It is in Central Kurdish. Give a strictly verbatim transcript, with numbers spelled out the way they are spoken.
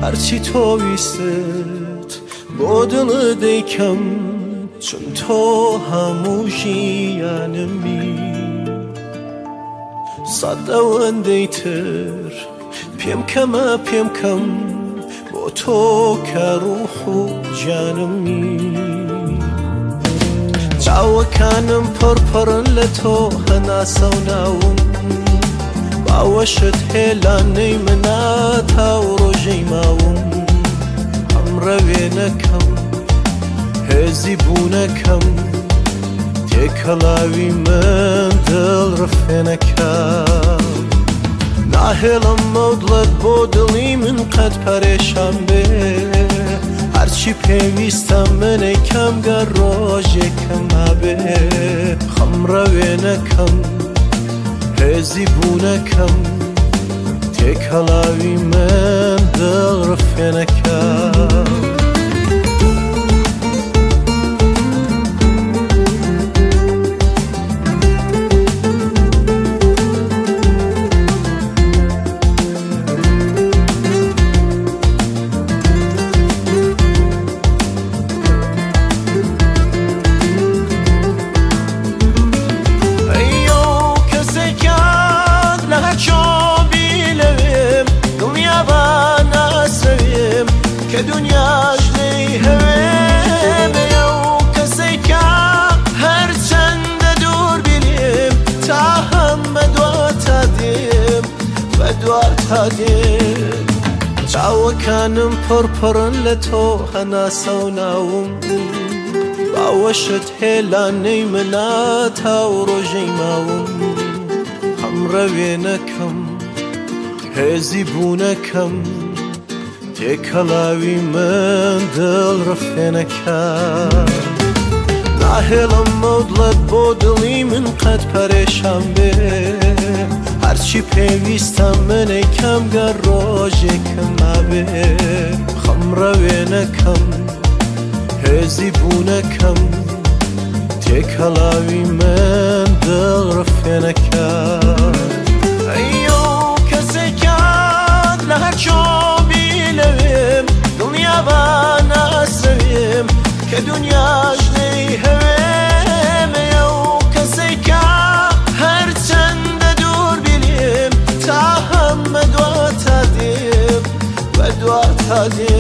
هرچی تۆویست بۆ دڵت دەیکەم چون تۆ هەموو ژیانمی سەد ئەوەندەی تر پێم کەمە پێم کەم بۆ تۆ کە ڕوح و جانمی چاوەکانم پڕپڕن لە تۆ هەناسە و ناوم باوەشت هێلانەی منە تاو ڕۆژەی ماوم ئەم ڕەوێنەکەم هێزی بوونەکەم تێکەڵاوی من دڵ ڕفێنەکەم ناهێڵم مەودڵت بۆ دڵی من قەت پەرێشان بێ هەرچی پێویستە منەی کەم گەر ڕۆژێکم هەبێ خەم ڕەوێنەکەم هێزی بوونەکەم تێکەڵاوی من دڵ ڕفێنەکەم دنیاش لی هویم یو کسی که هر چند دور بینیم تا هم بدوات هدیم بدوات هدیم چاوەکانم پڕپڕن لە تۆ هەناسە و ناوم باوەشت هێلانەی منە تاو ڕۆژەی ماوم ئەم ڕەوێنەکەم هێزی بوونەکەم تێکەڵاوی من دڵ ڕفێنەکەم ناهێڵم مەودڵت بۆ دڵی من قەت پەرێشان بێ هەرچی پێویستە منەی کەم گەر ڕۆژێکم هەبێ خەم ڕەوێنەکەم هێزی بوونەکەم تێکەڵاوی من دڵ ڕفێنەکەم ئەیۆ کەسێکە لە هەرچۆ دڵنیابانە ئەسەویم کە دنیاش لی هەوێم ئەو کەسەی کە هەر چەندە دوور بینیم تا هەم بەدوات هەدیم بەدوات هەدیم